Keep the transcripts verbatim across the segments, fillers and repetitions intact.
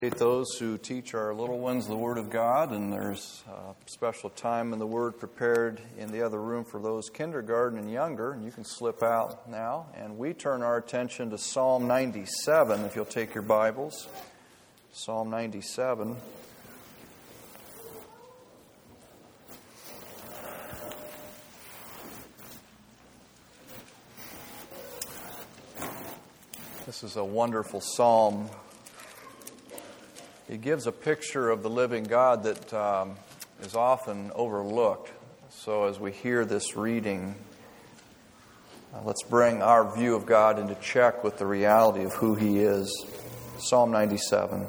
Those who teach our little ones the Word of God, and there's a special time in the Word prepared in the other room for those kindergarten and younger, and you can slip out now. And we turn our attention to Psalm ninety-seven, if you'll take your Bibles. Psalm ninety-seven. This is a wonderful psalm. It gives a picture of the living God that um, is often overlooked. So as we hear this reading, uh, let's bring our view of God into check with the reality of who He is. Psalm ninety-seven.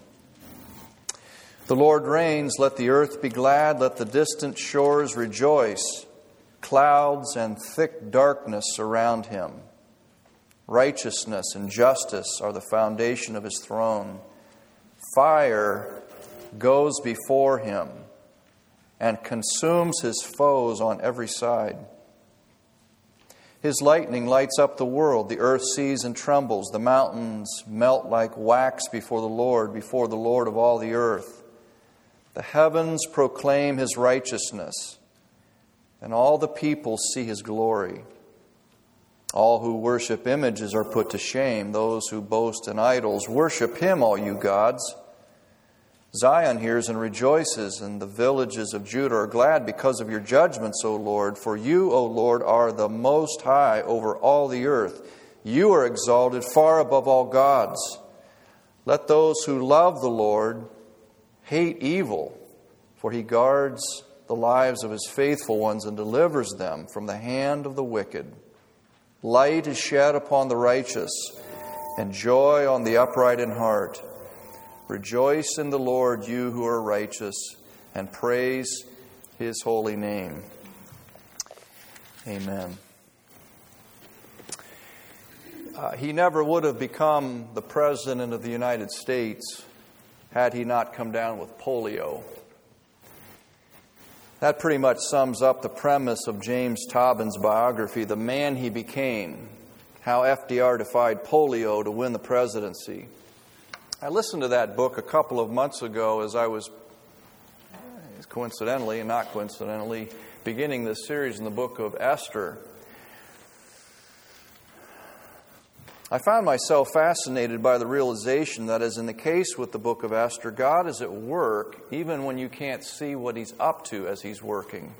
The Lord reigns, let the earth be glad, let the distant shores rejoice. Clouds and thick darkness surround Him. Righteousness and justice are the foundation of His throne. Fire goes before Him and consumes His foes on every side. His lightning lights up the world. The earth sees and trembles. The mountains melt like wax before the Lord, before the Lord of all the earth. The heavens proclaim His righteousness, and all the people see His glory. All who worship images are put to shame. Those who boast in idols, worship Him, all you gods. Zion hears and rejoices, and the villages of Judah are glad because of your judgments, O Lord. For you, O Lord, are the most high over all the earth. You are exalted far above all gods. Let those who love the Lord hate evil, for He guards the lives of His faithful ones and delivers them from the hand of the wicked. Light is shed upon the righteous, and joy on the upright in heart. Rejoice in the Lord, you who are righteous, and praise His holy name. Amen. Uh, he never would have become the President of the United States had he not come down with polio. That pretty much sums up the premise of James Taubman's biography, The Man He Became, how F D R defied polio to win the presidency. I listened to that book a couple of months ago as I was, coincidentally and not coincidentally, beginning this series in the book of Esther. I found myself fascinated by the realization that, as in the case with the book of Esther, God is at work even when you can't see what He's up to as He's working.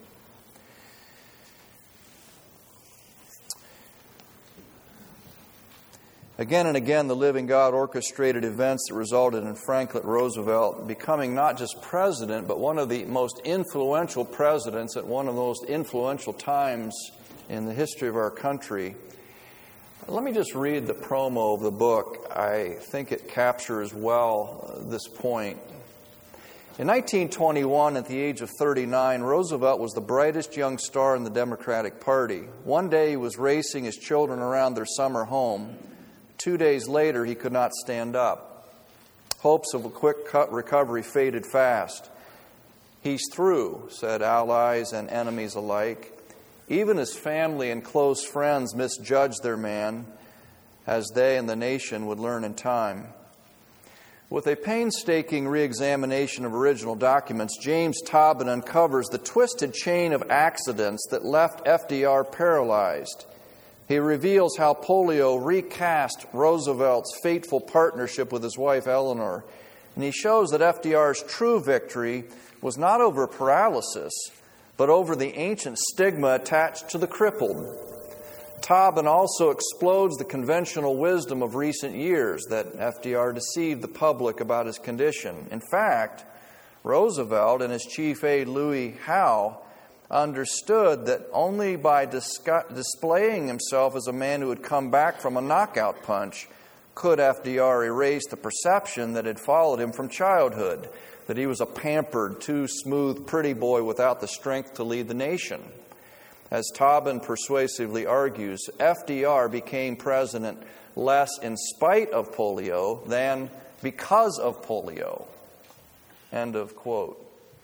Again and again, the living God orchestrated events that resulted in Franklin Roosevelt becoming not just president, but one of the most influential presidents at one of the most influential times in the history of our country. Let me just read the promo of the book. I think it captures well this point. In nineteen twenty-one, at the age of thirty-nine, Roosevelt was the brightest young star in the Democratic Party. One day he was racing his children around their summer home. Two days later, he could not stand up. Hopes of a quick cut recovery faded fast. He's through, said allies and enemies alike. Even his family and close friends misjudged their man, as they and the nation would learn in time. With a painstaking re-examination of original documents, James Taubman uncovers the twisted chain of accidents that left F D R paralyzed. He reveals how polio recast Roosevelt's fateful partnership with his wife Eleanor. And he shows that F D R's true victory was not over paralysis, but over the ancient stigma attached to the crippled. Taubman also explodes the conventional wisdom of recent years that F D R deceived the public about his condition. In fact, Roosevelt and his chief aide Louis Howe understood that only by discu- displaying himself as a man who had come back from a knockout punch could F D R erase the perception that had followed him from childhood, that he was a pampered, too smooth, pretty boy without the strength to lead the nation. As Taubman persuasively argues, F D R became president less in spite of polio than because of polio. End of quote.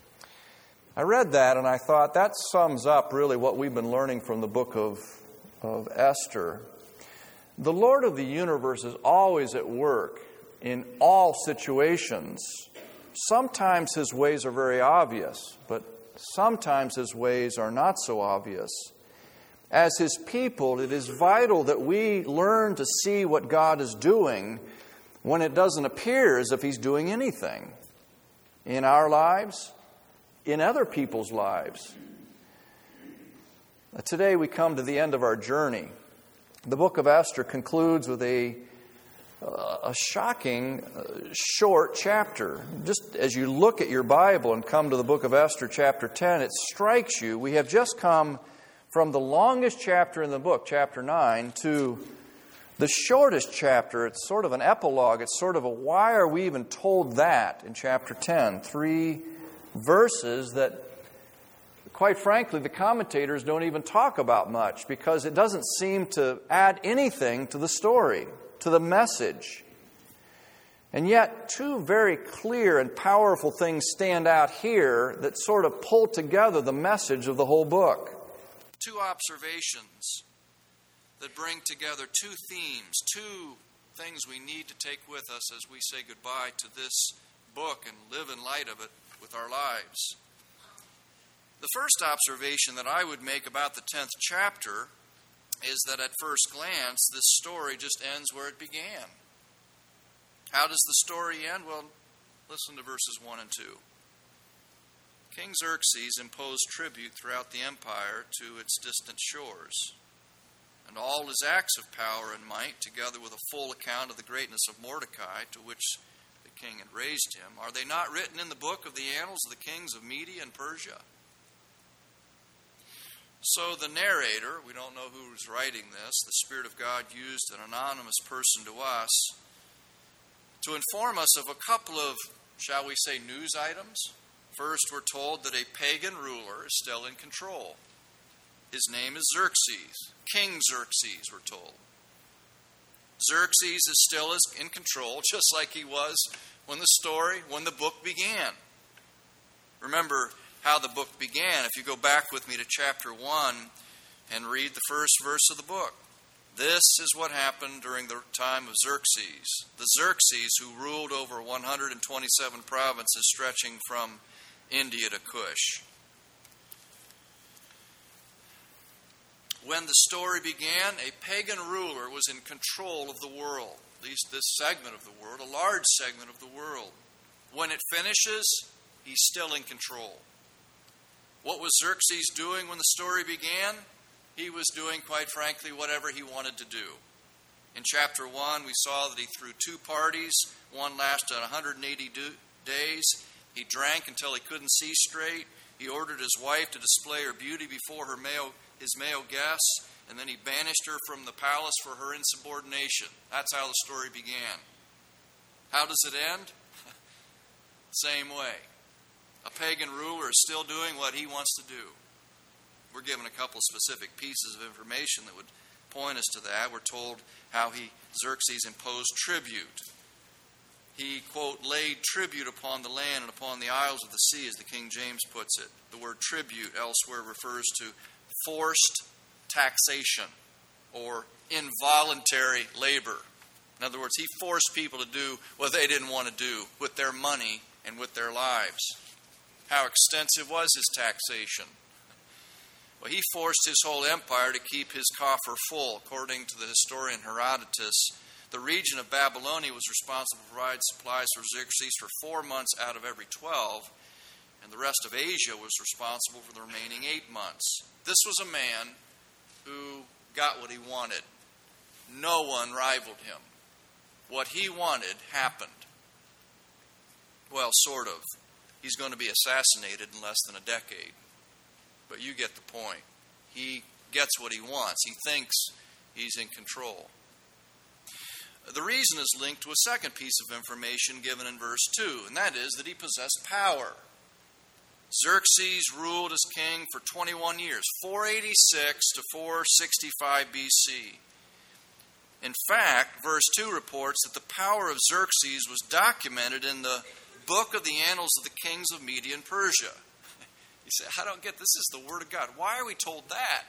I read that and I thought that sums up really what we've been learning from the book of, of Esther. The Lord of the universe is always at work in all situations. Sometimes His ways are very obvious, but sometimes His ways are not so obvious. As His people, it is vital that we learn to see what God is doing when it doesn't appear as if He's doing anything in our lives, in other people's lives. Today we come to the end of our journey. The book of Esther concludes with a, a shocking, uh, short chapter. Just as you look at your Bible and come to the book of Esther, chapter ten, it strikes you. We have just come from the longest chapter in the book, chapter nine, to the shortest chapter. It's sort of an epilogue. It's sort of a why are we even told that in chapter ten? Three verses that, quite frankly, the commentators don't even talk about much because it doesn't seem to add anything to the story, to the message. And yet, two very clear and powerful things stand out here that sort of pull together the message of the whole book. Two observations that bring together two themes, two things we need to take with us as we say goodbye to this book and live in light of it with our lives. The first observation that I would make about the tenth chapter is that at first glance, this story just ends where it began. How does the story end? Well, listen to verses one and two. King Xerxes imposed tribute throughout the empire to its distant shores, and all his acts of power and might, together with a full account of the greatness of Mordecai, to which the king had raised him, are they not written in the book of the annals of the kings of Media and Persia? So the narrator, we don't know who was writing this, the Spirit of God used an anonymous person to us to inform us of a couple of, shall we say, news items. First, we're told that a pagan ruler is still in control. His name is Xerxes. King Xerxes, we're told. Xerxes is still in control, just like he was when the story, when the book began. Remember how the book began. If you go back with me to chapter one and read the first verse of the book. This is what happened during the time of Xerxes. The Xerxes who ruled over one hundred twenty-seven provinces stretching from India to Kush. When the story began, a pagan ruler was in control of the world, at least this segment of the world, a large segment of the world. When it finishes, he's still in control. What was Xerxes doing when the story began? He was doing, quite frankly, whatever he wanted to do. In chapter one, we saw that he threw two parties. One lasted one hundred eighty days. He drank until he couldn't see straight. He ordered his wife to display her beauty before her male, his male guests, and then he banished her from the palace for her insubordination. That's how the story began. How does it end? Same way. A pagan ruler is still doing what he wants to do. We're given a couple specific pieces of information that would point us to that. We're told how he, Xerxes, imposed tribute. He, quote, laid tribute upon the land and upon the isles of the sea, as the King James puts it. The word tribute elsewhere refers to forced taxation or involuntary labor. In other words, he forced people to do what they didn't want to do with their money and with their lives. How extensive was his taxation? Well, he forced his whole empire to keep his coffer full. According to the historian Herodotus, the region of Babylonia was responsible for providing supplies for Xerxes for four months out of every twelve, and the rest of Asia was responsible for the remaining eight months. This was a man who got what he wanted. No one rivaled him. What he wanted happened. Well, sort of. He's going to be assassinated in less than a decade. But you get the point. He gets what he wants. He thinks he's in control. The reason is linked to a second piece of information given in verse two, and that is that he possessed power. Xerxes ruled as king for twenty-one years, four eighty-six to four sixty-five B C. In fact, verse two reports that the power of Xerxes was documented in the book of the annals of the kings of Media and Persia. You say, I don't get this. This is the Word of God. Why are we told that?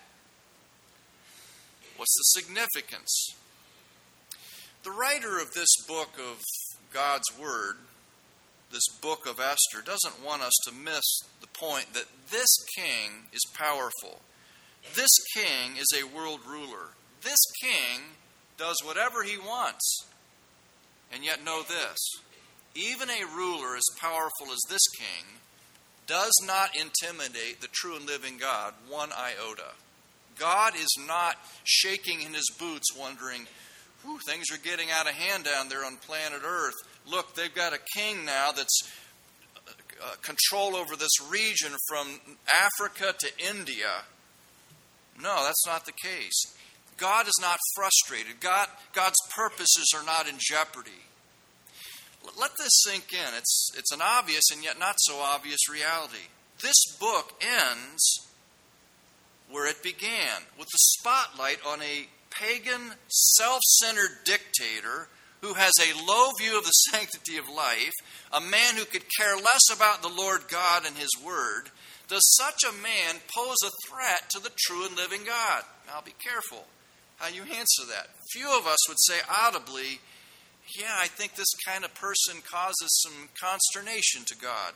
What's the significance? The writer of this book of God's Word, this book of Esther, doesn't want us to miss the point that this king is powerful. This king is a world ruler. This king does whatever he wants. And yet know this, even a ruler as powerful as this king does not intimidate the true and living God one iota. God is not shaking in his boots wondering, whew, things are getting out of hand down there on planet Earth. Look, they've got a king now that's uh, control over this region from Africa to India. No, that's not the case. God is not frustrated. God, God's purposes are not in jeopardy. Let this sink in. It's, it's an obvious and yet not so obvious reality. This book ends where it began, with the spotlight on a pagan, self-centered dictator who has a low view of the sanctity of life, a man who could care less about the Lord God and his word. Does such a man pose a threat to the true and living God? Now be careful how you answer that. Few of us would say audibly, yeah, I think this kind of person causes some consternation to God.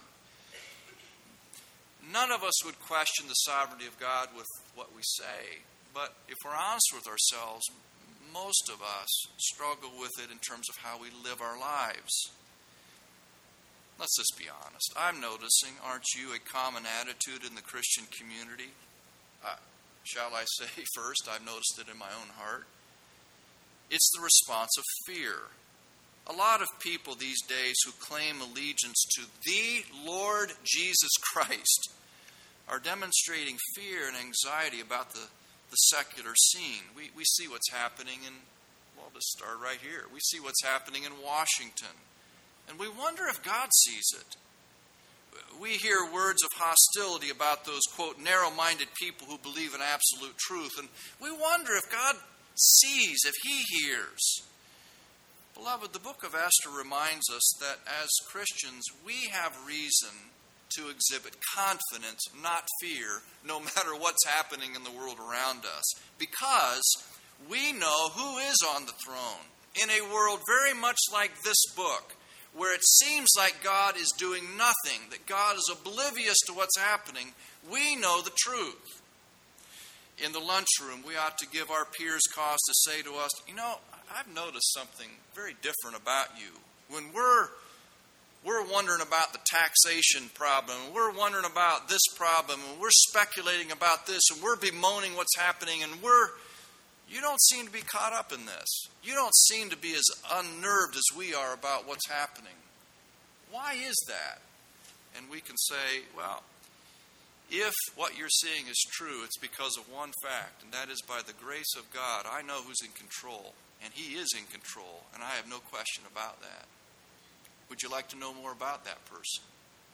None of us would question the sovereignty of God with what we say. But if we're honest with ourselves, most of us struggle with it in terms of how we live our lives. Let's just be honest. I'm noticing, aren't you, a common attitude in the Christian community? Uh, shall I say first, I've noticed it in my own heart. It's the response of fear. A lot of people these days who claim allegiance to the Lord Jesus Christ are demonstrating fear and anxiety about the, the secular scene. We, we see what's happening in, well, let's start right here. We see what's happening in Washington. And we wonder if God sees it. We hear words of hostility about those, quote, narrow-minded people who believe in absolute truth. And we wonder if God sees, if he hears. Beloved, the book of Esther reminds us that as Christians, we have reason to exhibit confidence, not fear, no matter what's happening in the world around us, because we know who is on the throne. In a world very much like this book, where it seems like God is doing nothing, that God is oblivious to what's happening, we know the truth. In the lunchroom, we ought to give our peers cause to say to us, you know, I've noticed something very different about you. When we're we're wondering about the taxation problem, we're wondering about this problem, and we're speculating about this, and we're bemoaning what's happening, and we're you don't seem to be caught up in this. You don't seem to be as unnerved as we are about what's happening. Why is that? And we can say, well, if what you're seeing is true, it's because of one fact, and that is by the grace of God, I know who's in control. And he is in control, and I have no question about that. Would you like to know more about that person?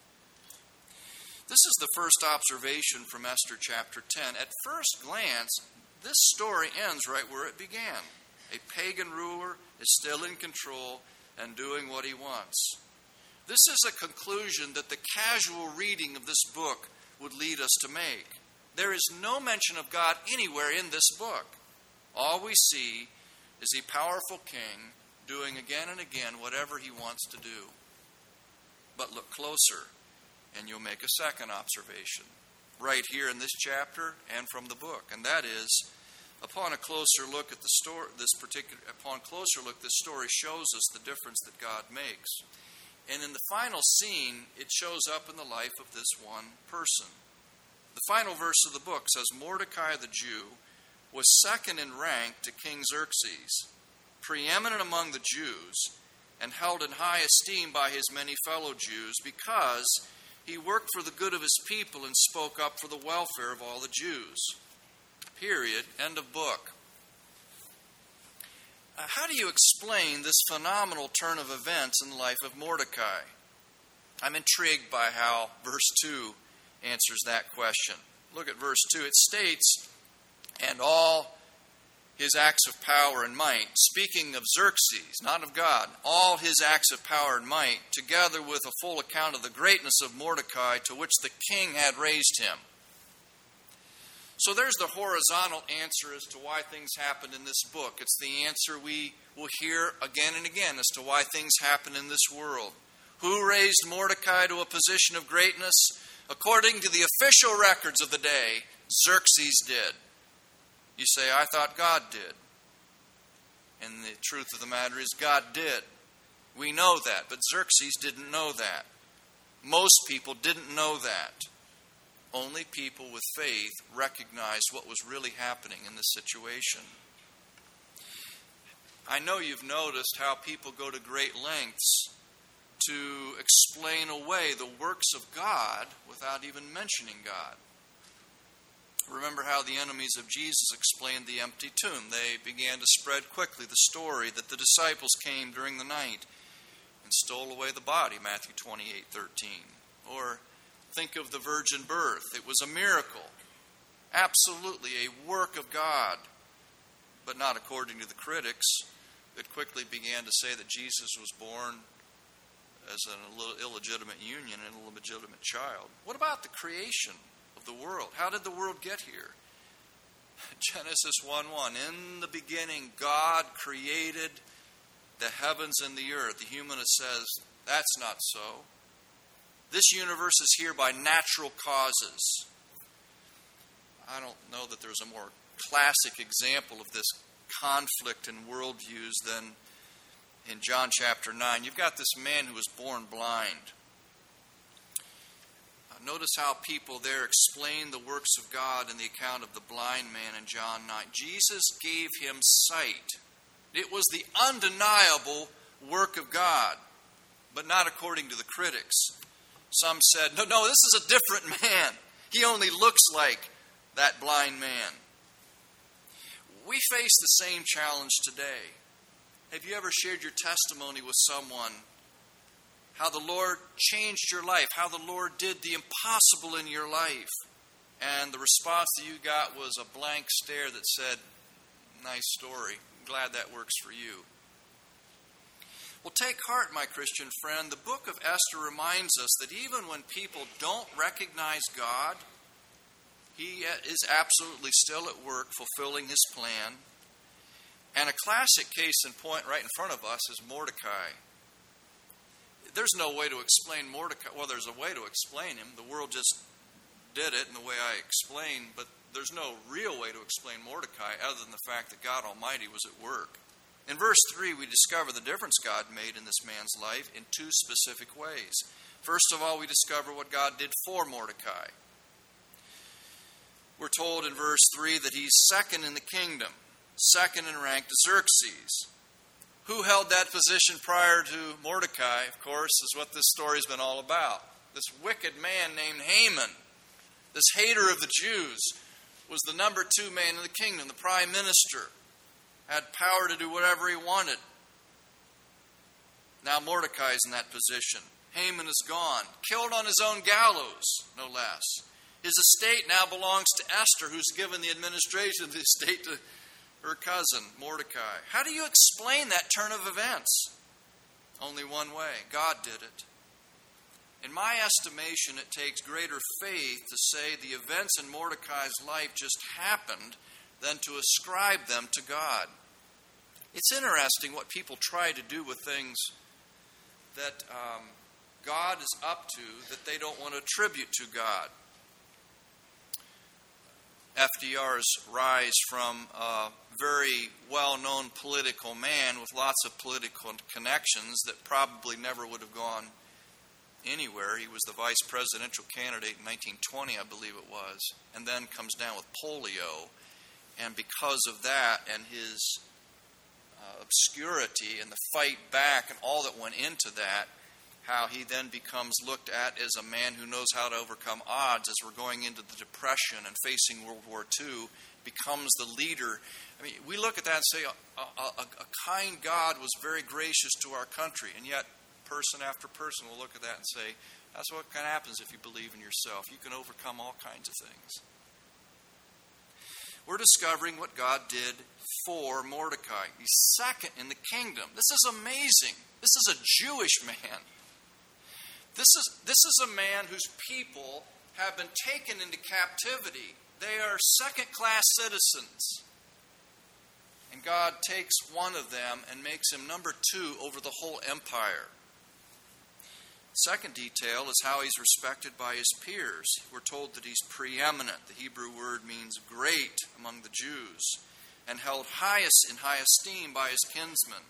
This is the first observation from Esther chapter ten. At first glance, this story ends right where it began. A pagan ruler is still in control and doing what he wants. This is a conclusion that the casual reading of this book would lead us to make. There is no mention of God anywhere in this book. All we see is a powerful king doing again and again whatever he wants to do. But look closer, and you'll make a second observation, right here in this chapter and from the book, and that is, upon a closer look at the story, this particular, upon closer look, this story shows us the difference that God makes. And in the final scene, it shows up in the life of this one person. The final verse of the book says, Mordecai the Jew was second in rank to King Xerxes, preeminent among the Jews, and held in high esteem by his many fellow Jews, because he worked for the good of his people and spoke up for the welfare of all the Jews. Period. End of book. Uh, how do you explain this phenomenal turn of events in the life of Mordecai? I'm intrigued by how verse two answers that question. Look at verse two. It states, and all his acts of power and might, speaking of Xerxes, not of God, all his acts of power and might, together with a full account of the greatness of Mordecai to which the king had raised him. So there's the horizontal answer as to why things happen in this book. It's the answer we will hear again and again as to why things happen in this world. Who raised Mordecai to a position of greatness? According to the official records of the day, Xerxes did. You say, I thought God did. And the truth of the matter is God did. We know that, but Xerxes didn't know that. Most people didn't know that. Only people with faith recognized what was really happening in this situation. I know you've noticed how people go to great lengths to explain away the works of God without even mentioning God. Remember how the enemies of Jesus explained the empty tomb. They began to spread quickly the story that the disciples came during the night and stole away the body, Matthew twenty-eight thirteen. Or think of the virgin birth. It was a miracle. Absolutely a work of God. But not according to the critics, that quickly began to say that Jesus was born as an illegitimate union and an illegitimate child. What about the creation of the world? How did the world get here? Genesis one one. In the beginning, God created the heavens and the earth. The humanist says, that's not so. This universe is here by natural causes. I don't know that there's a more classic example of this conflict in worldviews than in John chapter nine. You've got this man who was born blind. Uh, notice how people there explain the works of God in the account of the blind man in John nine. Jesus gave him sight. It was the undeniable work of God, but not according to the critics. Some said, no, no, this is a different man. He only looks like that blind man. We face the same challenge today. Have you ever shared your testimony with someone? How the Lord changed your life, how the Lord did the impossible in your life. And the response that you got was a blank stare that said, nice story. Glad that works for you. Well, take heart, my Christian friend. The book of Esther reminds us that even when people don't recognize God, He is absolutely still at work fulfilling His plan. And a classic case in point right in front of us is Mordecai. There's no way to explain Mordecai. Well, there's a way to explain him. The world just did it in the way I explained, but there's no real way to explain Mordecai other than the fact that God Almighty was at work. In verse three, we discover the difference God made in this man's life in two specific ways. First of all, we discover what God did for Mordecai. We're told in verse three that he's second in the kingdom, second in rank to Xerxes. Who held that position prior to Mordecai, of course, is what this story's been all about. This wicked man named Haman, this hater of the Jews, was the number two man in the kingdom, the prime minister. Had power to do whatever he wanted. Now Mordecai's in that position. Haman is gone, killed on his own gallows, no less. His estate now belongs to Esther, who's given the administration of the estate to her cousin, Mordecai. How do you explain that turn of events? Only one way. God did it. In my estimation, it takes greater faith to say the events in Mordecai's life just happened than to ascribe them to God. It's interesting what people try to do with things that um, God is up to that they don't want to attribute to God. F D R's rise from a very well-known political man with lots of political connections that probably never would have gone anywhere. He was the vice presidential candidate in nineteen twenty, I believe it was, and then comes down with polio. And because of that and his uh, obscurity and the fight back and all that went into that, how he then becomes looked at as a man who knows how to overcome odds as we're going into the Depression and facing World War Two, becomes the leader. I mean, we look at that and say, a, a, a kind God was very gracious to our country, and yet person after person will look at that and say, that's what kind of happens if you believe in yourself. You can overcome all kinds of things. We're discovering what God did for Mordecai. He's second in the kingdom. This is amazing. This is a Jewish man. This is, this is a man whose people have been taken into captivity They are second-class citizens. And God takes one of them and makes him number two over the whole empire. Second detail is how he's respected by his peers. We're told that he's preeminent. The Hebrew word means great among the Jews, and held highest in high esteem by his kinsmen.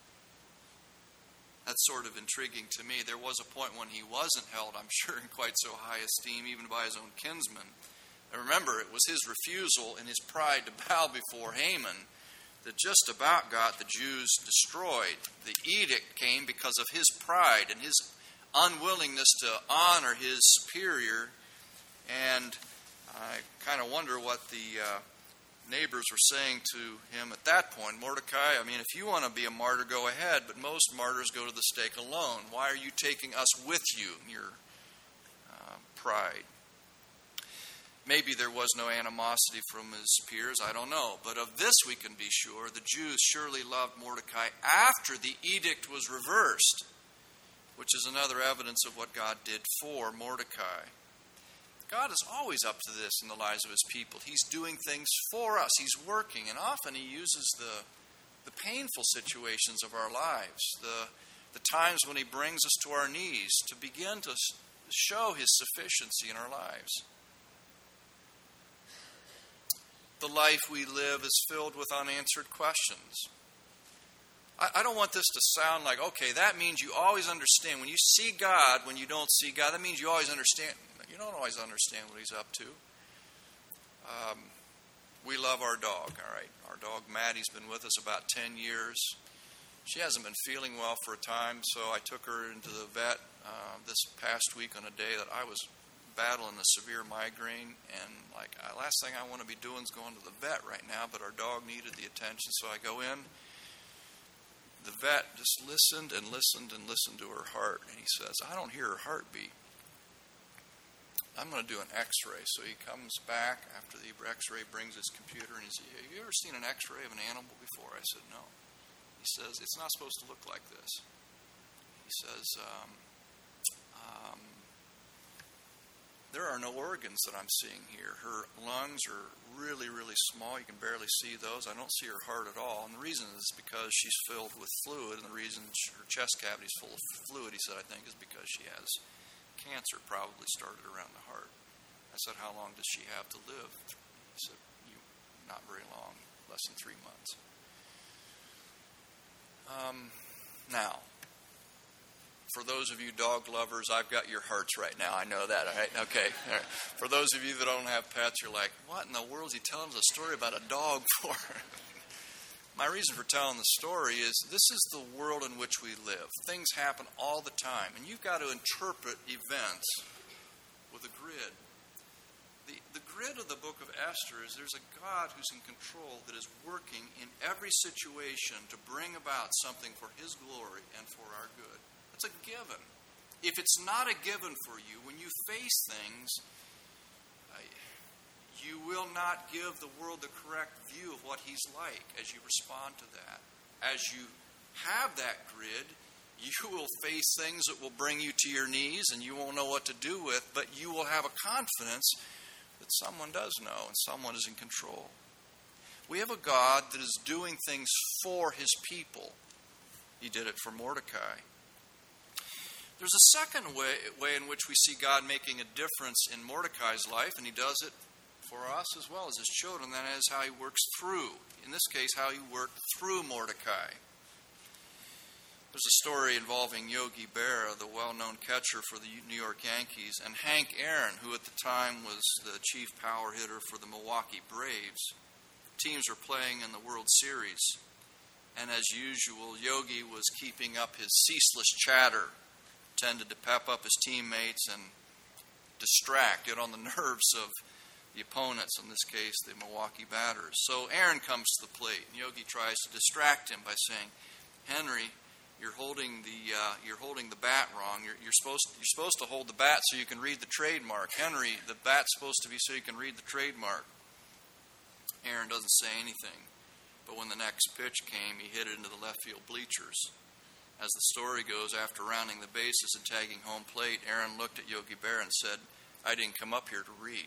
That's sort of intriguing to me. There was a point when he wasn't held, I'm sure, in quite so high esteem, even by his own kinsmen. And remember, it was his refusal and his pride to bow before Haman that just about got the Jews destroyed. The edict came because of his pride and his unwillingness to honor his superior. And I kind of wonder what the uh, neighbors were saying to him at that point. Mordecai, I mean, if you want to be a martyr, go ahead, but most martyrs go to the stake alone. Why are you taking us with you in your uh, pride? Maybe there was no animosity from his peers, I don't know. But of this we can be sure, the Jews surely loved Mordecai after the edict was reversed, which is another evidence of what God did for Mordecai. God is always up to this in the lives of his people. He's doing things for us. He's working, and often he uses the, the painful situations of our lives, the, the times when he brings us to our knees to begin to show his sufficiency in our lives. The life we live is filled with unanswered questions. I, I don't want this to sound like, okay, that means you always understand. When you see God, when you don't see God, that means you always understand. You don't always understand what he's up to. Um, we love our dog, all right. Our dog Maddie's been with us about ten years. She hasn't been feeling well for a time, so I took her into the vet uh, this past week on a day that I was battling a severe migraine, and like last thing I want to be doing is going to the vet right now, but our dog needed the attention, so I go in. The vet just listened and listened and listened to her heart, and he says, I don't hear her heartbeat. I'm going to do an x-ray. So he comes back after the x-ray, brings his computer, and he says, have you ever seen an x-ray of an animal before? I said, no. He says, it's not supposed to look like this. He says, um, um, there are no organs that I'm seeing here. Her lungs are really, really small. You can barely see those. I don't see her heart at all. And the reason is because she's filled with fluid, and the reason her chest cavity is full of fluid, he said, I think, is because she has cancer, probably started around the heart. I said, how long does she have to live? He said, you, not very long, less than three months. Um, now, for those of you dog lovers, I've got your hearts right now. I know that, all right? Okay. All right. For those of you that don't have pets, you're like, what in the world is he telling us a story about a dog for? My reason for telling the story is this is the world in which we live. Things happen all the time, and you've got to interpret events with a grid. The, the grid of the book of Esther is there's a God who's in control that is working in every situation to bring about something for his glory and for our good. That's a given. If it's not a given for you, when you face things, you will not give the world the correct view of what he's like as you respond to that. As you have that grid, you will face things that will bring you to your knees and you won't know what to do with, but you will have a confidence that someone does know and someone is in control. We have a God that is doing things for his people. He did it for Mordecai. There's a second way, way in which we see God making a difference in Mordecai's life, and he does it for us as well as his children. That is how he works through. In this case, how he worked through Mordecai. There's a story involving Yogi Berra, the well-known catcher for the New York Yankees, and Hank Aaron, who at the time was the chief power hitter for the Milwaukee Braves. Teams were playing in the World Series, and as usual, Yogi was keeping up his ceaseless chatter, tended to pep up his teammates and distract, get on the nerves of the opponents, in this case, the Milwaukee batters. So Aaron comes to the plate, and Yogi tries to distract him by saying, Henry, you're holding the uh, you're holding the bat wrong. You're, you're supposed you're supposed to hold the bat so you can read the trademark. Henry, the bat's supposed to be so you can read the trademark. Aaron doesn't say anything, but when the next pitch came, he hit it into the left field bleachers. As the story goes, after rounding the bases and tagging home plate, Aaron looked at Yogi Berra and said, I didn't come up here to read.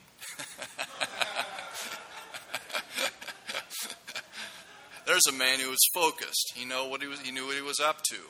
There's a man who was focused. He know what he was. He knew what he was up to.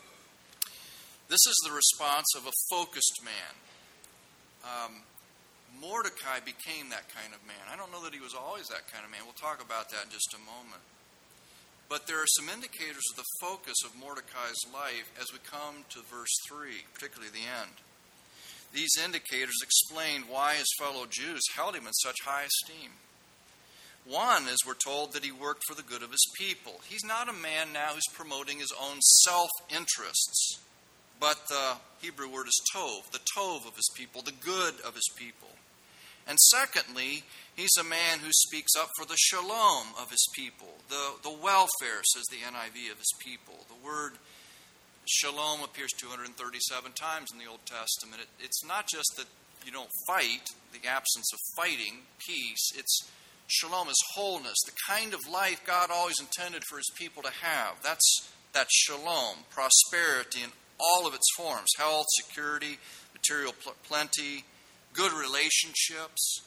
This is the response of a focused man. Um, Mordecai became that kind of man. I don't know that he was always that kind of man. We'll talk about that in just a moment. But there are some indicators of the focus of Mordecai's life as we come to verse three, particularly the end. These indicators explain why his fellow Jews held him in such high esteem. One is we're told that he worked for the good of his people. He's not a man now who's promoting his own self-interests, but the Hebrew word is tov, the tov of his people, the good of his people. And secondly, he's a man who speaks up for the shalom of his people, the, the welfare, says the N I V, of his people. The word shalom appears two hundred thirty-seven times in the Old Testament. It, it's not just that you don't fight, the absence of fighting, peace. It's shalom is wholeness, the kind of life God always intended for his people to have. That's, that's shalom, prosperity in all of its forms, health, security, material pl- plenty, good relationships.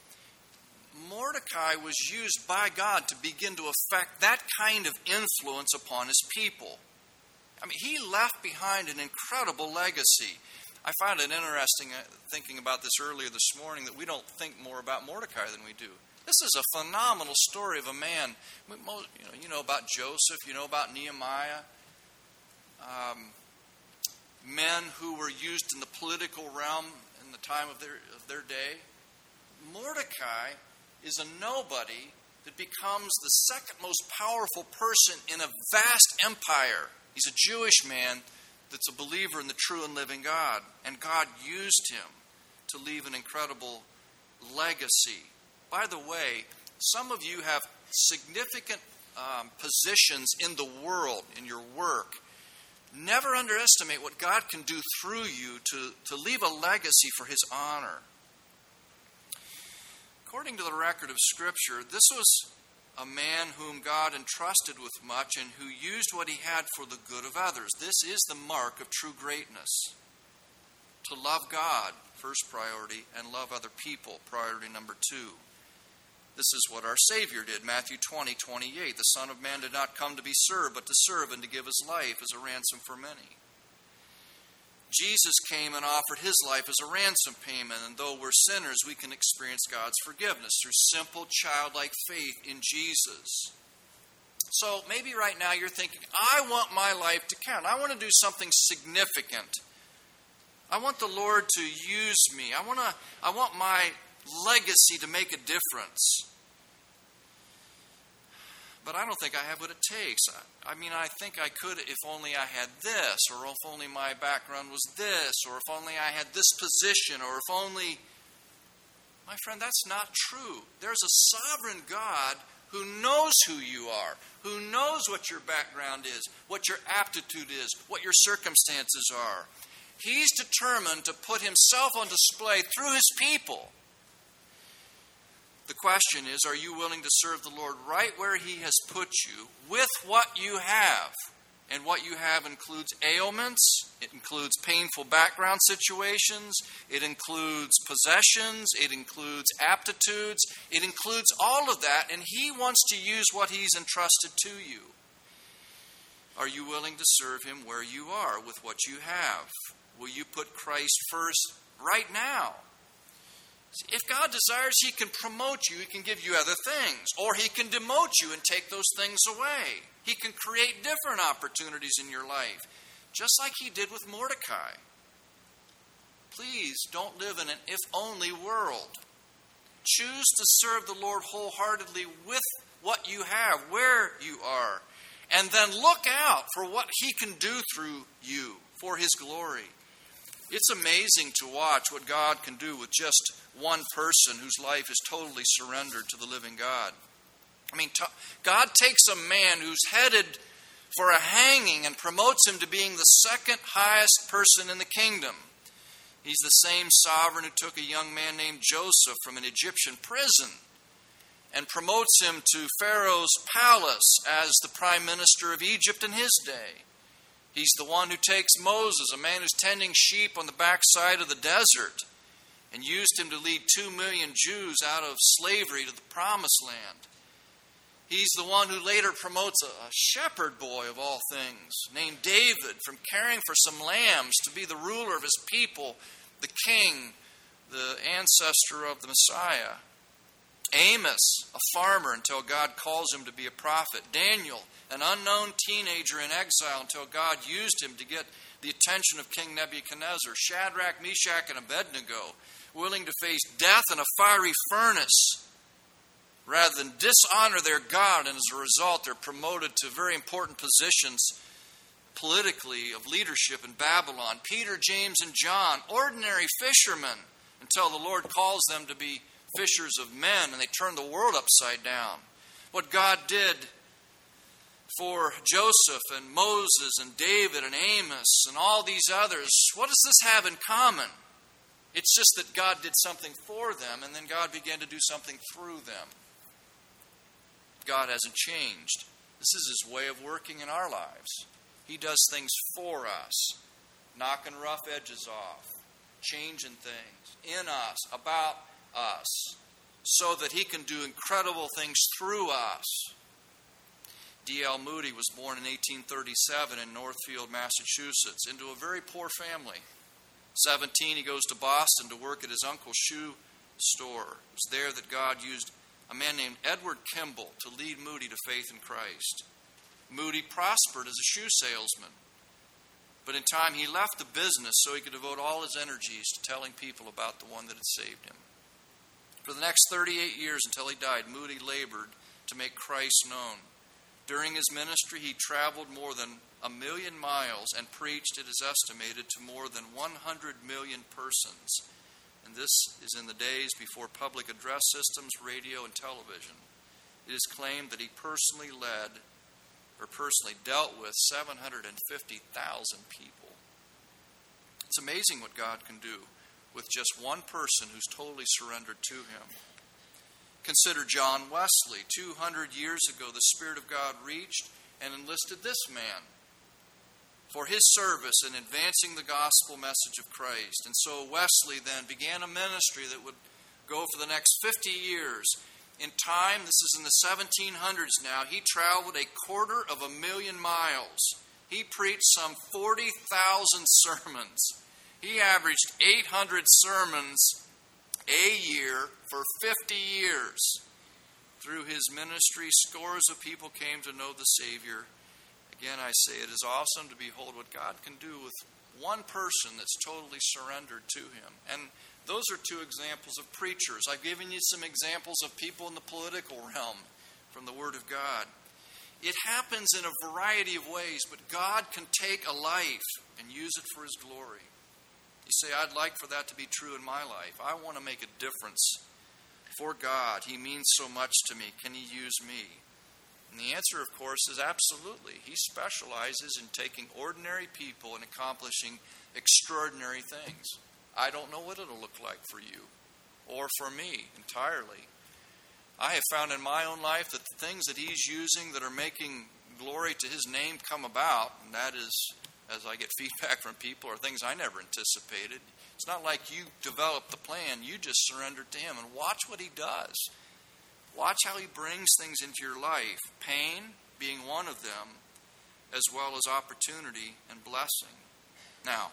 Mordecai was used by God to begin to affect that kind of influence upon his people. I mean, he left behind an incredible legacy. I found it interesting, uh, thinking about this earlier this morning, that we don't think more about Mordecai than we do. This is a phenomenal story of a man. You know, you know about Joseph, you know about Nehemiah. Um, men who were used in the political realm in the time of their, of their day. Mordecai is a nobody that becomes the second most powerful person in a vast empire. He's a Jewish man that's a believer in the true and living God. And God used him to leave an incredible legacy. By the way, some of you have significant um, positions in the world, in your work. Never underestimate what God can do through you to, to leave a legacy for his honor. According to the record of Scripture, this was a man whom God entrusted with much and who used what he had for the good of others. This is the mark of true greatness. To love God, first priority, and love other people, priority number two. This is what our Savior did. Matthew twenty, twenty-eight. The Son of Man did not come to be served, but to serve and to give his life as a ransom for many. Jesus came and offered his life as a ransom payment, and though we're sinners, we can experience God's forgiveness through simple, childlike faith in Jesus. So maybe right now you're thinking, I want my life to count. I want to do something significant. I want the Lord to use me. I want to. I want my legacy to make a difference. But I don't think I have what it takes. I, I mean, I think I could if only I had this, or if only my background was this, or if only I had this position, or if only... My friend, that's not true. There's a sovereign God who knows who you are, who knows what your background is, what your aptitude is, what your circumstances are. He's determined to put himself on display through his people. The question is, are you willing to serve the Lord right where he has put you with what you have? And what you have includes ailments, it includes painful background situations, it includes possessions, it includes aptitudes, it includes all of that, and he wants to use what he's entrusted to you. Are you willing to serve him where you are with what you have? Will you put Christ first right now? If God desires, he can promote you, he can give you other things, or he can demote you and take those things away. He can create different opportunities in your life, just like he did with Mordecai. Please don't live in an if-only world. Choose to serve the Lord wholeheartedly with what you have, where you are, and then look out for what he can do through you for his glory. It's amazing to watch what God can do with just one person whose life is totally surrendered to the living God. I mean, t- God takes a man who's headed for a hanging and promotes him to being the second highest person in the kingdom. He's the same sovereign who took a young man named Joseph from an Egyptian prison and promotes him to Pharaoh's palace as the prime minister of Egypt in his day. He's the one who takes Moses, a man who's tending sheep on the backside of the desert, and used him to lead two million Jews out of slavery to the promised land. He's the one who later promotes a, a shepherd boy of all things, named David, from caring for some lambs to be the ruler of his people, the king, the ancestor of the Messiah. Amos, a farmer until God calls him to be a prophet. Daniel, an unknown teenager in exile until God used him to get the attention of King Nebuchadnezzar. Shadrach, Meshach, and Abednego, willing to face death in a fiery furnace rather than dishonor their God, and as a result they're promoted to very important positions politically of leadership in Babylon. Peter, James, and John, ordinary fishermen until the Lord calls them to be fishers of men, and they turn the world upside down. What God did for Joseph and Moses and David and Amos and all these others, what does this have in common? It's just that God did something for them, and then God began to do something through them. God hasn't changed. This is His way of working in our lives. He does things for us, knocking rough edges off, changing things in us, about us, so that He can do incredible things through us. D L Moody was born in eighteen thirty-seven in Northfield, Massachusetts, into a very poor family. seventeen, he goes to Boston to work at his uncle's shoe store. It was there that God used a man named Edward Kimball to lead Moody to faith in Christ. Moody prospered as a shoe salesman, but in time he left the business so he could devote all his energies to telling people about the one that had saved him. For the next thirty-eight years until he died, Moody labored to make Christ known. During his ministry, he traveled more than a million miles and preached, it is estimated, to more than one hundred million persons. And this is in the days before public address systems, radio, and television. It is claimed that he personally led or personally dealt with seven hundred fifty thousand people. It's amazing what God can do with just one person who's totally surrendered to Him. Consider John Wesley. two hundred years ago, the Spirit of God reached and enlisted this man for his service in advancing the gospel message of Christ. And so Wesley then began a ministry that would go for the next fifty years. In time, this is in the seventeen hundreds now, he traveled a quarter of a million miles. He preached some forty thousand sermons. He averaged eight hundred sermons a year for fifty years. Through his ministry, scores of people came to know the Savior. Again, I say it is awesome to behold what God can do with one person that's totally surrendered to Him. And those are two examples of preachers. I've given you some examples of people in the political realm from the Word of God. It happens in a variety of ways, but God can take a life and use it for His glory. You say, I'd like for that to be true in my life. I want to make a difference for God. He means so much to me. Can He use me? And the answer, of course, is absolutely. He specializes in taking ordinary people and accomplishing extraordinary things. I don't know what it'll look like for you or for me entirely. I have found in my own life that the things that He's using that are making glory to His name come about, and that is, as I get feedback from people, are things I never anticipated. It's not like you develop the plan. You just surrender to Him and watch what He does. Watch how He brings things into your life. Pain being one of them, as well as opportunity and blessing. Now,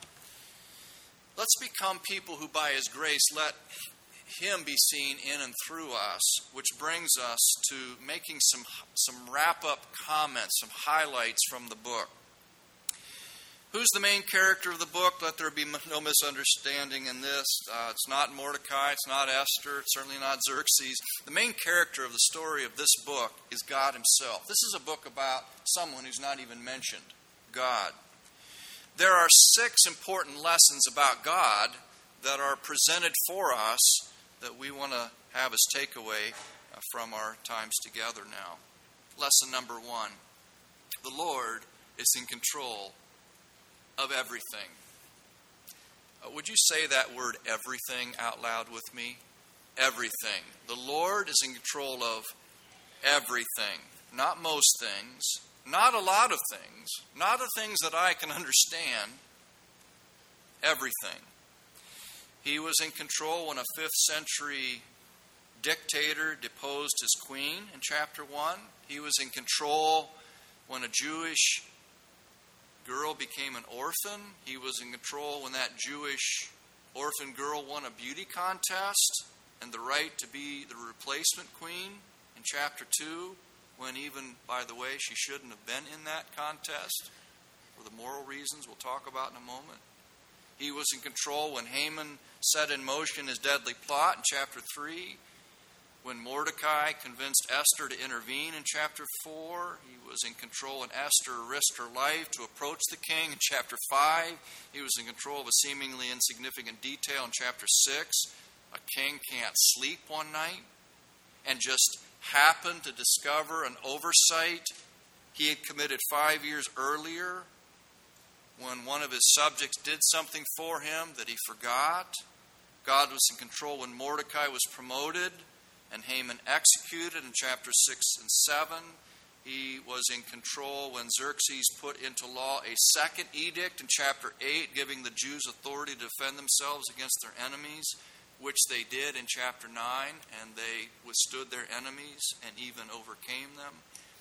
let's become people who by His grace let Him be seen in and through us, which brings us to making some, some wrap-up comments, some highlights from the book. Who's the main character of the book? Let there be no misunderstanding in this. Uh, it's not Mordecai, it's not Esther, it's certainly not Xerxes. The main character of the story of this book is God Himself. This is a book about someone who's not even mentioned, God. There are six important lessons about God that are presented for us that we want to have as takeaway from our times together now. Lesson number one, the Lord is in control of everything. Uh, would you say that word everything out loud with me? Everything. The Lord is in control of everything. Not most things. Not a lot of things. Not the things that I can understand. Everything. He was in control when a fifth century dictator deposed his queen in chapter one. He was in control when a Jewish girl became an orphan. He was in control when that Jewish orphan girl won a beauty contest and the right to be the replacement queen in chapter two, when even, by the way, she shouldn't have been in that contest for the moral reasons we'll talk about in a moment. He was in control when Haman set in motion his deadly plot in chapter three. When Mordecai convinced Esther to intervene in chapter four. He was in control when Esther risked her life to approach the king in chapter five. He was in control of a seemingly insignificant detail in chapter six. A king can't sleep one night and just happened to discover an oversight he had committed five years earlier when one of his subjects did something for him that he forgot. God was in control when Mordecai was promoted and Haman executed in chapter six and seven. He was in control when Xerxes put into law a second edict in chapter eight, giving the Jews authority to defend themselves against their enemies, which they did in chapter nine, and they withstood their enemies and even overcame them.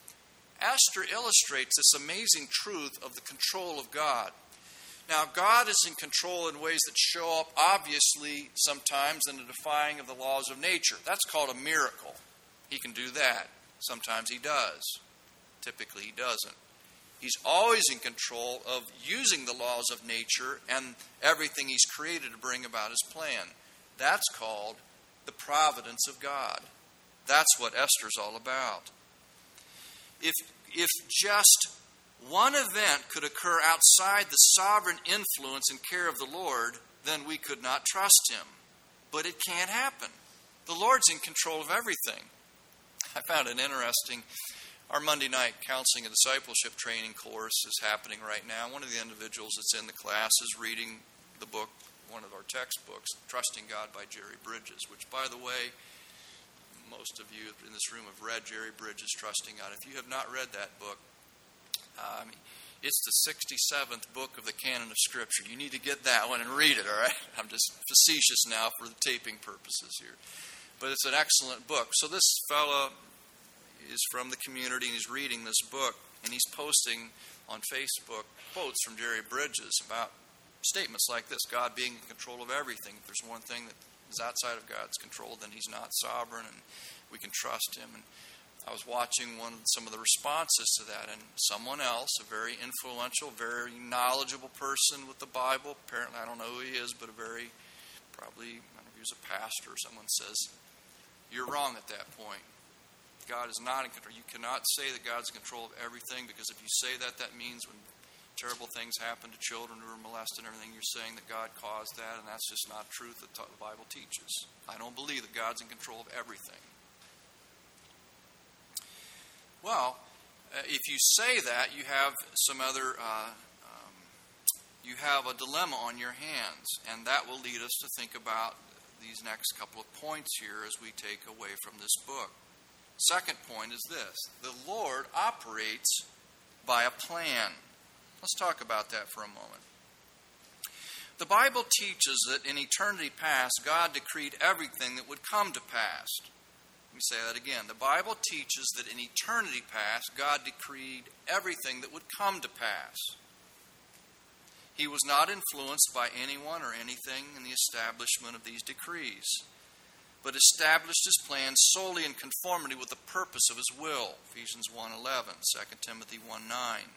Esther illustrates this amazing truth of the control of God. Now, God is in control in ways that show up obviously sometimes in the defying of the laws of nature. That's called a miracle. He can do that. Sometimes he does. Typically he doesn't. He's always in control of using the laws of nature and everything he's created to bring about his plan. That's called the providence of God. That's what Esther's all about. If, if just one event could occur outside the sovereign influence and care of the Lord, then we could not trust him. But it can't happen. The Lord's in control of everything. I found it interesting. Our Monday night counseling and discipleship training course is happening right now. One of the individuals that's in the class is reading the book, one of our textbooks, Trusting God by Jerry Bridges, which, by the way, most of you in this room have read Jerry Bridges' Trusting God. If you have not read that book, um, it's the sixty-seventh book of the canon of Scripture. You need to get that one and read it, all right? I'm just facetious now for the taping purposes here. But it's an excellent book. So this fellow is from the community, and he's reading this book, and he's posting on Facebook quotes from Jerry Bridges about statements like this: God being in control of everything. If there's one thing that is outside of God's control, then he's not sovereign, and we can trust him. And I was watching one some of the responses to that, and someone else, a very influential, very knowledgeable person with the Bible, apparently I don't know who he is, but a very, probably, I don't know if he was a pastor or someone, says, you're wrong at that point. God is not in control. You cannot say that God's in control of everything, because if you say that, that means when terrible things happen to children who are molested and everything, you're saying that God caused that, and that's just not truth that the Bible teaches. I don't believe that God's in control of everything. Well, uh, if you say that, you have some other, uh, um, you have a dilemma on your hands, and that will lead us to think about these next couple of points here as we take away from this book. Second point is this: the Lord operates by a plan. Let's talk about that for a moment. The Bible teaches that in eternity past, God decreed everything that would come to pass. Let me say that again. The Bible teaches that in eternity past, God decreed everything that would come to pass. He was not influenced by anyone or anything in the establishment of these decrees, but established his plan solely in conformity with the purpose of his will. Ephesians one eleven, Second Timothy one nine.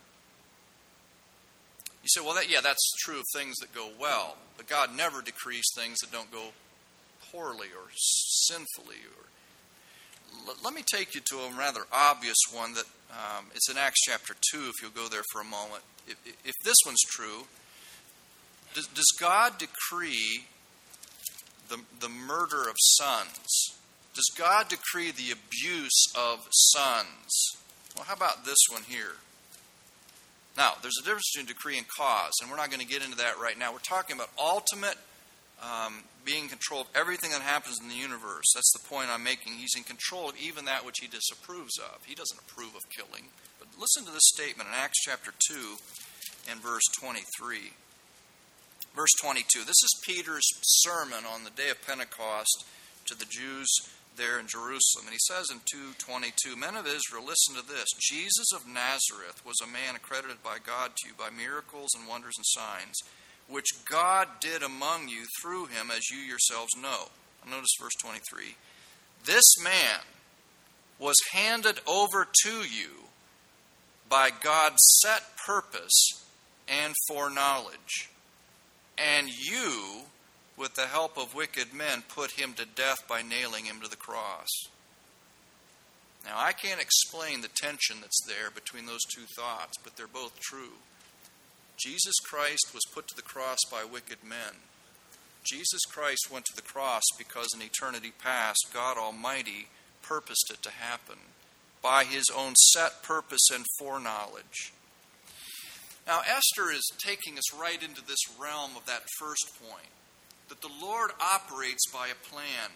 You say, well, that, yeah, that's true of things that go well, but God never decrees things that don't go poorly or sinfully. Or Let, let me take you to a rather obvious one that um, it's in Acts chapter two, if you'll go there for a moment. If, if this one's true, does, does God decree the, the murder of sons? Does God decree the abuse of sons? Well, how about this one here? Now, there's a difference between decree and cause, and we're not going to get into that right now. We're talking about ultimate um, being in control of everything that happens in the universe. That's the point I'm making. He's in control of even that which he disapproves of. He doesn't approve of killing. But listen to this statement in Acts chapter two and verse twenty-three. Verse twenty-two, this is Peter's sermon on the day of Pentecost to the Jews there in Jerusalem. And he says in two twenty-two, Men of Israel, listen to this. Jesus of Nazareth was a man accredited by God to you by miracles and wonders and signs, which God did among you through him, as you yourselves know. Notice verse twenty-three. This man was handed over to you by God's set purpose and foreknowledge. And you, with the help of wicked men, put him to death by nailing him to the cross. Now, I can't explain the tension that's there between those two thoughts, but they're both true. Jesus Christ was put to the cross by wicked men. Jesus Christ went to the cross because in eternity past, God Almighty purposed it to happen by his own set purpose and foreknowledge. Now, Esther is taking us right into this realm of that first point, that the Lord operates by a plan.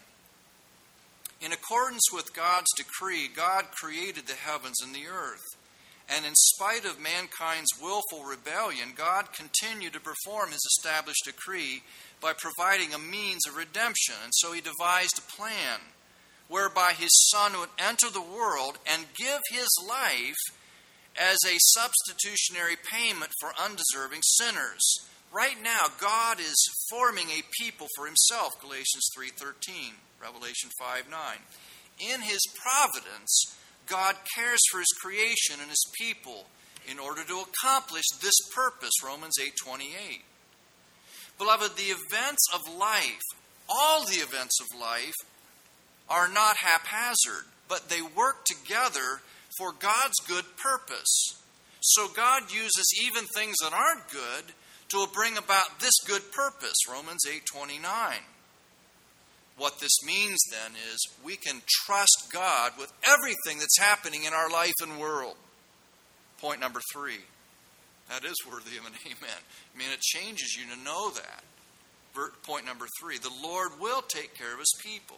In accordance with God's decree, God created the heavens and the earth. And in spite of mankind's willful rebellion, God continued to perform his established decree by providing a means of redemption. And so he devised a plan whereby his Son would enter the world and give his life as a substitutionary payment for undeserving sinners. Right now, God is forming a people for himself, Galatians three thirteen, Revelation five nine. In his providence, God cares for his creation and his people in order to accomplish this purpose, Romans eight twenty-eight. Beloved, the events of life, all the events of life, are not haphazard, but they work together for God's good purpose. So God uses even things that aren't good to bring about this good purpose, Romans eight twenty-nine. What this means then is we can trust God with everything that's happening in our life and world. Point number three. That is worthy of an amen. I mean, it changes you to know that. Point number three. The Lord will take care of his people.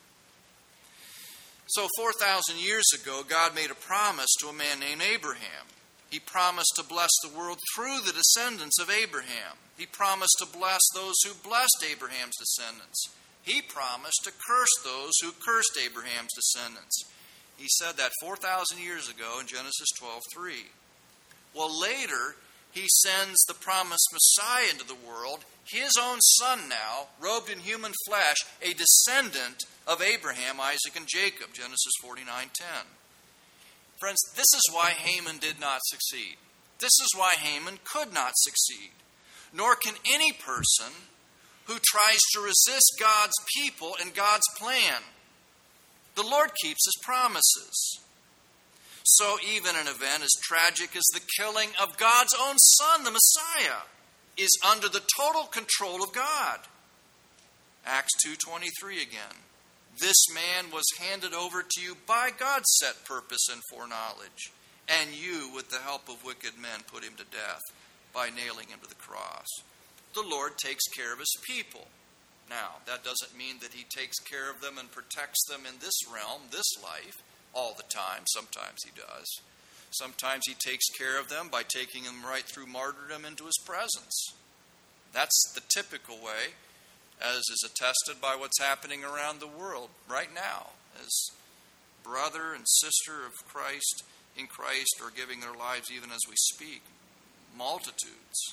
So four thousand years ago, God made a promise to a man named Abraham. He promised to bless the world through the descendants of Abraham. He promised to bless those who blessed Abraham's descendants. He promised to curse those who cursed Abraham's descendants. He said that four thousand years ago in Genesis twelve three. Well, later, he sends the promised Messiah into the world, his own son now, robed in human flesh, a descendant of Abraham, Isaac, and Jacob, Genesis forty-nine ten. Friends, this is why Haman did not succeed. This is why Haman could not succeed. Nor can any person who tries to resist God's people and God's plan. The Lord keeps his promises. So even an event as tragic as the killing of God's own Son, the Messiah, is under the total control of God. Acts two twenty-three again. This man was handed over to you by God's set purpose and foreknowledge, and you, with the help of wicked men, put him to death by nailing him to the cross. The Lord takes care of his people. Now, that doesn't mean that he takes care of them and protects them in this realm, this life, all the time. Sometimes he does. Sometimes he takes care of them by taking them right through martyrdom into his presence. That's the typical way, as is attested by what's happening around the world right now, as brother and sister of Christ in Christ are giving their lives even as we speak. Multitudes.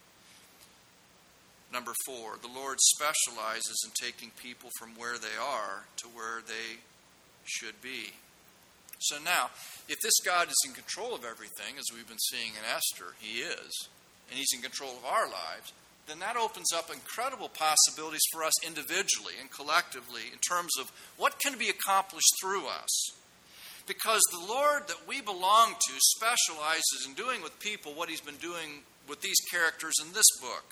Number four, the Lord specializes in taking people from where they are to where they should be. So now, if this God is in control of everything, as we've been seeing in Esther, he is, and he's in control of our lives, then that opens up incredible possibilities for us individually and collectively in terms of what can be accomplished through us. Because the Lord that we belong to specializes in doing with people what he's been doing with these characters in this book.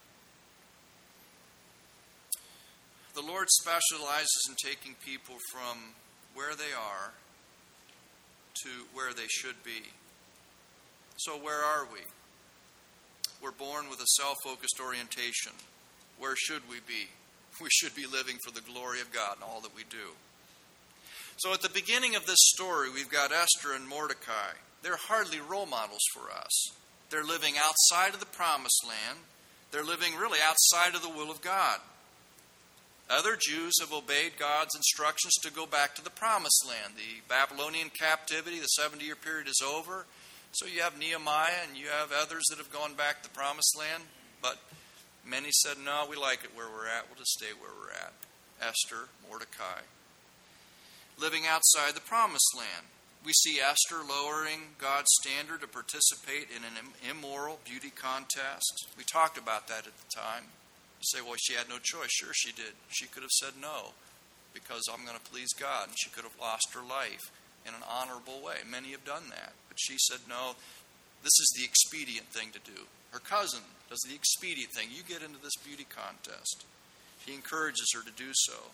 The Lord specializes in taking people from where they are to where they should be. So where are we? We're born with a self-focused orientation. Where should we be? We should be living for the glory of God in all that we do. So at the beginning of this story, we've got Esther and Mordecai. They're hardly role models for us. They're living outside of the promised land. they're living really outside of the will of God. Other Jews have obeyed God's instructions to go back to the promised land. The Babylonian captivity, the seventy-year period is over. So you have Nehemiah and you have others that have gone back to the promised land. But many said, no, we like it where we're at. We'll just stay where we're at. Esther, Mordecai. Living outside the promised land. We see Esther lowering God's standard to participate in an immoral beauty contest. We talked about that at the time. You say, well, she had no choice. Sure, she did. She could have said no because I'm going to please God. And she could have lost her life in an honorable way. Many have done that. But she said, no, this is the expedient thing to do. Her cousin does the expedient thing. You get into this beauty contest. He encourages her to do so.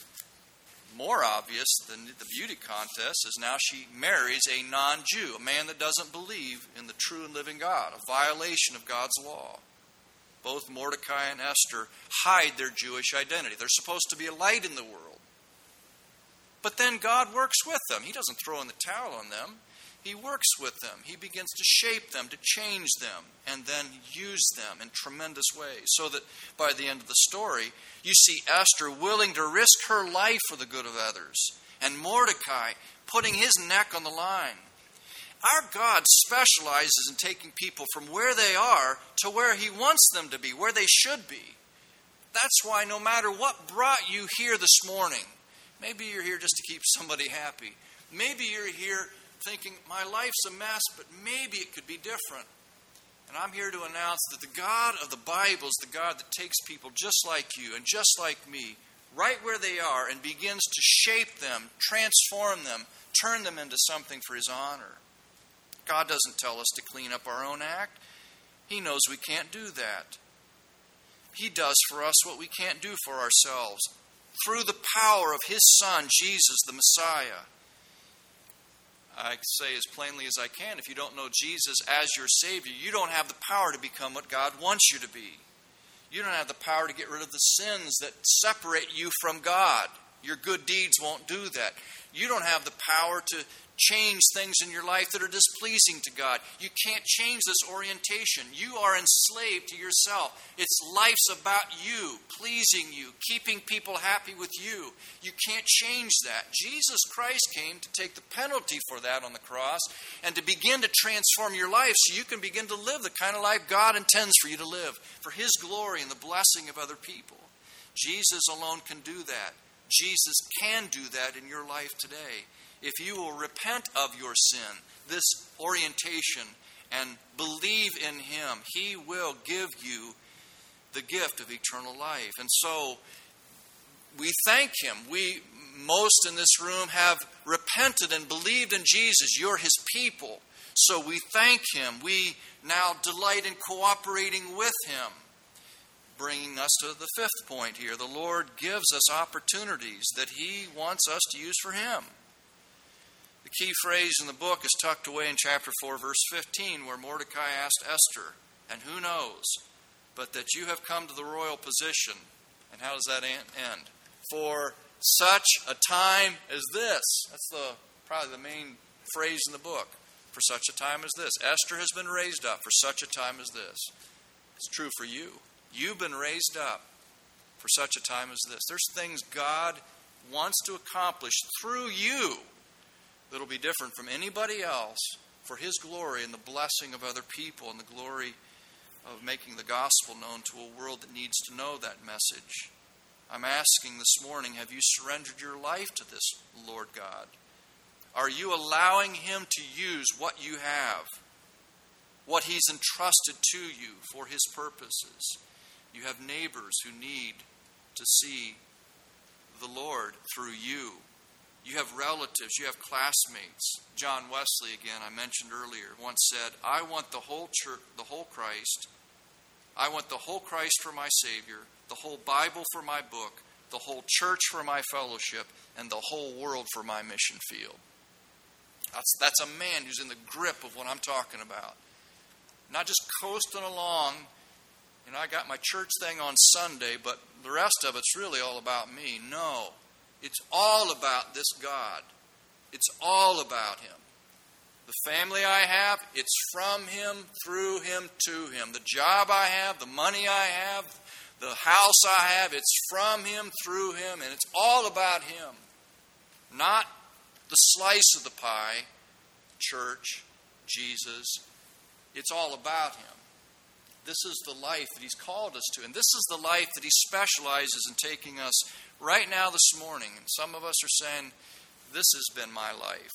More obvious than the beauty contest is now she marries a non-Jew, a man that doesn't believe in the true and living God, a violation of God's law. Both Mordecai and Esther hide their Jewish identity. They're supposed to be a light in the world. But then God works with them. He doesn't throw in the towel on them. He works with them. He begins to shape them, to change them, and then use them in tremendous ways. So that by the end of the story, you see Esther willing to risk her life for the good of others, and Mordecai putting his neck on the line. Our God specializes in taking people from where they are to where He wants them to be, where they should be. That's why no matter what brought you here this morning, maybe you're here just to keep somebody happy. Maybe you're here thinking, my life's a mess, but maybe it could be different. And I'm here to announce that the God of the Bible is the God that takes people just like you and just like me, right where they are, and begins to shape them, transform them, turn them into something for His honor. God doesn't tell us to clean up our own act. He knows we can't do that. He does for us what we can't do for ourselves through the power of His Son, Jesus the Messiah. I say as plainly as I can, if you don't know Jesus as your Savior, you don't have the power to become what God wants you to be. You don't have the power to get rid of the sins that separate you from God. Your good deeds won't do that. You don't have the power to change things in your life that are displeasing to God. You can't change this orientation. You are enslaved to yourself. It's life's about you, pleasing you, keeping people happy with you. You can't change that. Jesus Christ came to take the penalty for that on the cross and to begin to transform your life so you can begin to live the kind of life God intends for you to live, for His glory and the blessing of other people. Jesus alone can do that. Jesus can do that in your life today. If you will repent of your sin, this orientation, and believe in Him, He will give you the gift of eternal life. And so we thank Him. We, most in this room, have repented and believed in Jesus. You're His people. So we thank Him. We now delight in cooperating with Him. Bringing us to the fifth point here. The Lord gives us opportunities that He wants us to use for Him. The key phrase in the book is tucked away in chapter four, verse fifteen, where Mordecai asked Esther, and who knows, but that you have come to the royal position. And how does that end? For such a time as this. That's the probably the main phrase in the book. For such a time as this. Esther has been raised up for such a time as this. It's true for you. You've been raised up for such a time as this. There's things God wants to accomplish through you that'll be different from anybody else for His glory and the blessing of other people and the glory of making the gospel known to a world that needs to know that message. I'm asking this morning, have you surrendered your life to this Lord God? Are you allowing Him to use what you have, what He's entrusted to you for His purposes? You have neighbors who need to see the Lord through you. You have relatives, you have classmates. John Wesley, again, I mentioned earlier, once said, I want the whole church, the whole Christ. I want the whole Christ for my Savior, the whole Bible for my book, the whole church for my fellowship, and the whole world for my mission field. That's, that's a man who's in the grip of what I'm talking about. Not just coasting along. You know, I got my church thing on Sunday, but the rest of it's really all about me. No. It's all about this God. It's all about Him. The family I have, it's from Him, through Him, to Him. The job I have, the money I have, the house I have, it's from Him, through Him, and it's all about Him. Not the slice of the pie, church, Jesus. It's all about Him. This is the life that He's called us to, and this is the life that He specializes in taking us right now this morning. And some of us are saying, this has been my life.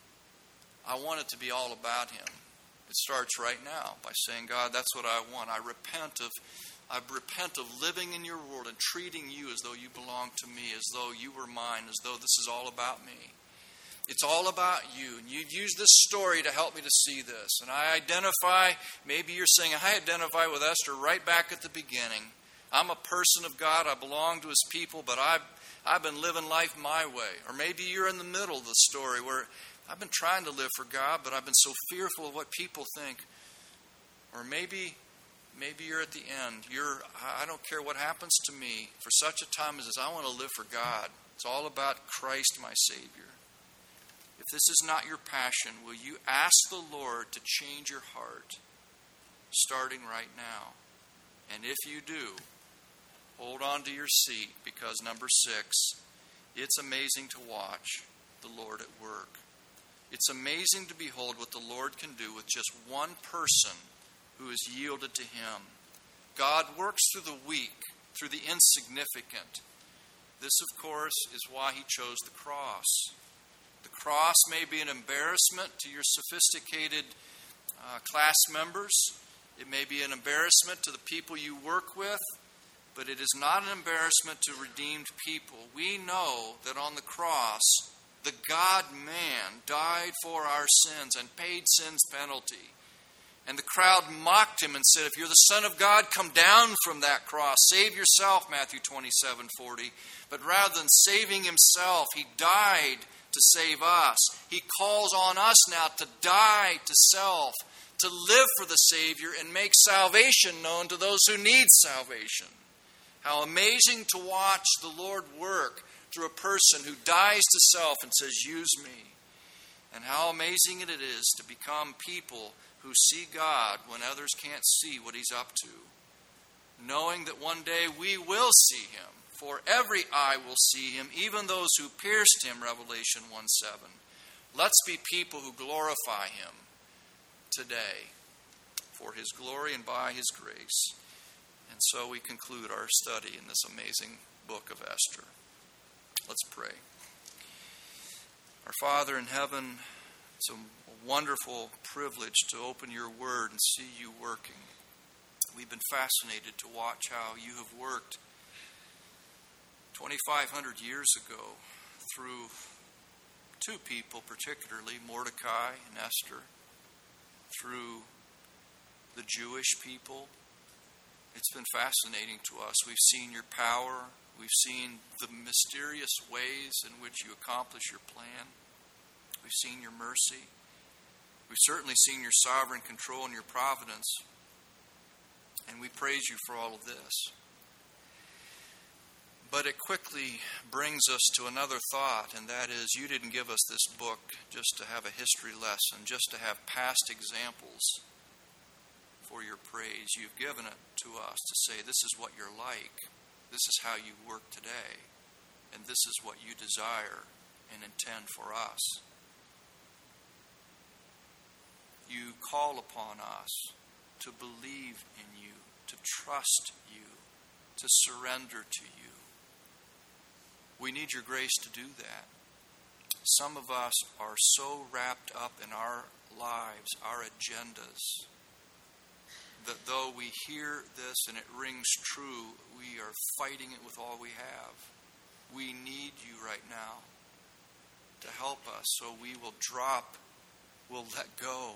I want it to be all about Him. It starts right now by saying, God, that's what I want. I repent of I repent of living in your world and treating you as though you belong to me, as though you were mine, as though this is all about me. It's all about you. And you've used this story to help me to see this. And I identify, maybe you're saying, I identify with Esther right back at the beginning. I'm a person of God. I belong to His people, but I've, I've been living life my way. Or maybe you're in the middle of the story where I've been trying to live for God, but I've been so fearful of what people think. Or maybe... Maybe you're at the end. You're, I don't care what happens to me. For such a time as this, I want to live for God. It's all about Christ, my Savior. If this is not your passion, will you ask the Lord to change your heart, starting right now? And if you do, hold on to your seat, because number six, it's amazing to watch the Lord at work. It's amazing to behold what the Lord can do with just one person who is yielded to Him. God works through the weak, through the insignificant. This, of course, is why He chose the cross. The cross may be an embarrassment to your sophisticated uh, class members. It may be an embarrassment to the people you work with, but it is not an embarrassment to redeemed people. We know that on the cross, the God-man died for our sins and paid sin's penalty. And the crowd mocked Him and said, if you're the Son of God, come down from that cross. Save yourself, Matthew twenty-seven forty. But rather than saving Himself, He died to save us. He calls on us now to die to self, to live for the Savior and make salvation known to those who need salvation. How amazing to watch the Lord work through a person who dies to self and says, use me. And how amazing it is to become people who see God when others can't see what He's up to. Knowing that one day we will see Him, for every eye will see Him, even those who pierced Him, Revelation one seven. Let's be people who glorify Him today for His glory and by His grace. And so we conclude our study in this amazing book of Esther. Let's pray. Our Father in heaven, it's a wonderful privilege to open your word and see you working. We've been fascinated to watch how you have worked twenty-five hundred years ago through two people, particularly Mordecai and Esther, through the Jewish people. It's been fascinating to us. We've seen your power. We've seen the mysterious ways in which you accomplish your plan. We've seen your mercy. We've certainly seen your sovereign control and your providence. And we praise you for all of this. But it quickly brings us to another thought, and that is, you didn't give us this book just to have a history lesson, just to have past examples for your praise. You've given it to us to say, this is what you're like. This is how you work today. And this is what you desire and intend for us. You call upon us to believe in you, to trust you, to surrender to you. We need your grace to do that. Some of us are so wrapped up in our lives, our agendas, that though we hear this and it rings true, we are fighting it with all we have. We need you right now to help us, so we will drop, we'll let go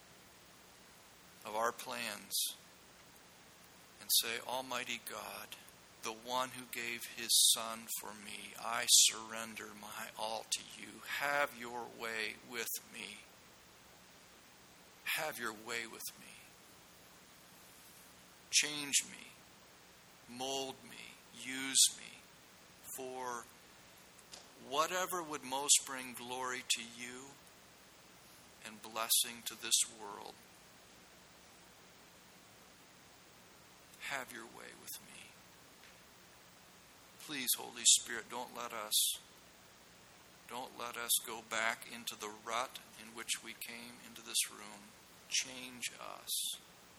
of our plans and say, Almighty God, the one who gave His Son for me, I surrender my all to you. Have your way with me. Have your way with me. Change me, mold me, use me for whatever would most bring glory to you and blessing to this world. Have your way with me. Please, Holy Spirit, don't let us don't let us go back into the rut in which we came into this room. Change us.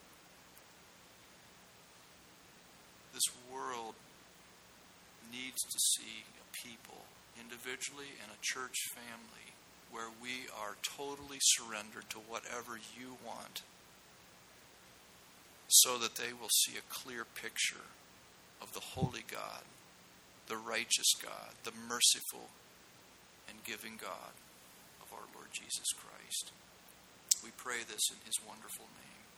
This world needs to see a people, individually and a church family, where we are totally surrendered to whatever you want, so that they will see a clear picture of the holy God, the righteous God, the merciful and giving God of our Lord Jesus Christ. We pray this in his wonderful name.